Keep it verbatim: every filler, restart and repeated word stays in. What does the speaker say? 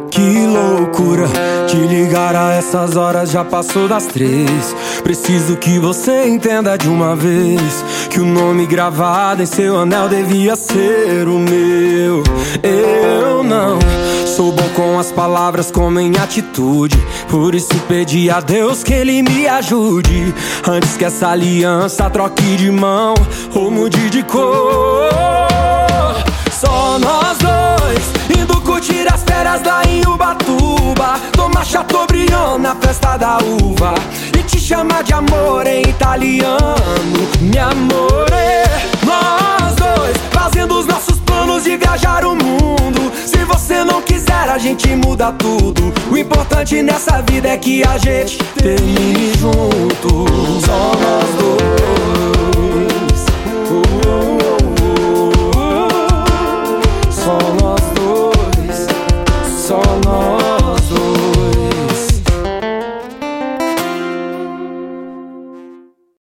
Que loucura, te ligar a essas horas, já passou das três. Preciso que você entenda de uma vez que o nome gravado em seu anel devia ser o meu. Eu não sou bom com as palavras como em atitude, por isso pedi a Deus que Ele me ajude, antes que essa aliança troque de mão ou mude de cor. Só nós dois, indo curtir as férias lá em Ubatuba, tomar Chateaubriand na festa da uva e te chamar de amor em italiano, mi amore. Nós dois, fazendo os nossos planos de viajar o mundo. Se você não quiser, a gente muda tudo. O importante nessa vida é que a gente termine junto. Só nós dois.